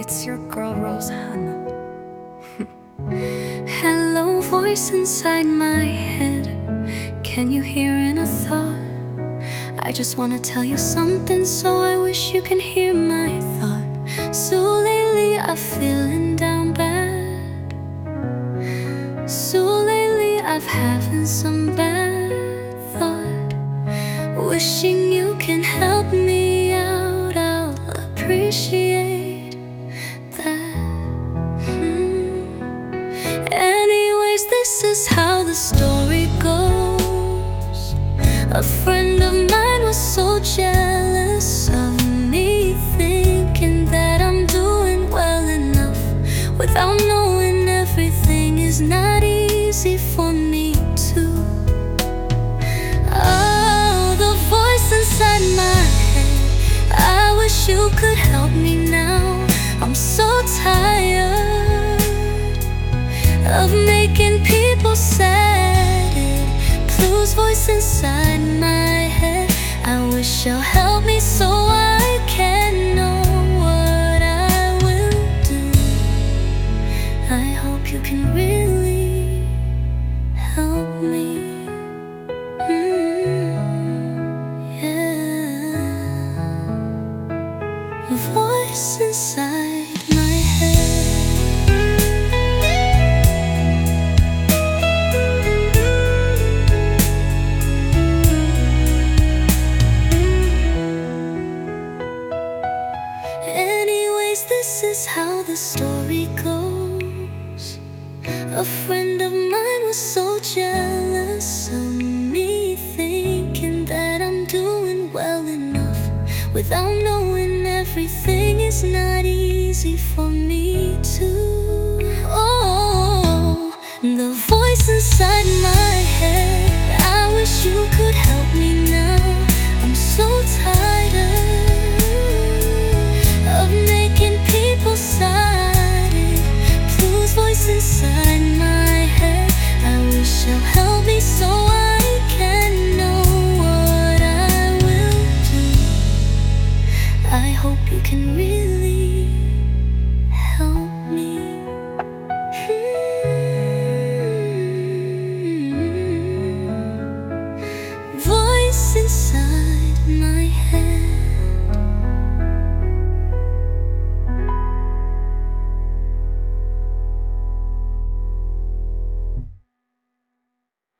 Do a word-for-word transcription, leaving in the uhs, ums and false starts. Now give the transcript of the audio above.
it's your girl Rosanna. Hello, voice inside my head. Can you hear in a thought? I just wanna tell you something, so I wish you can hear my thought. So lately I'm feeling down bad. So lately I've having some bad thought. Wishing you can help me out, I'll appreciate that. hmm. Anyways, this is how the story goes. A friend of mine was so jealous of me, thinking that I'm doing well enough, without knowing everything is not easy for me too. Oh, the voice inside my head, I wish you could help me now. I'm so tired of making people sad. Blues voice inside my head, I wish you'll help me so I can know what I will do. I hope you can really help me. mm, yeah. Voice inside my head. This is how the story goes. A friend of mine was so jealous of me, thinking that I'm doing well enough, without knowing everything is not easy for me too. Oh, the voice inside my head,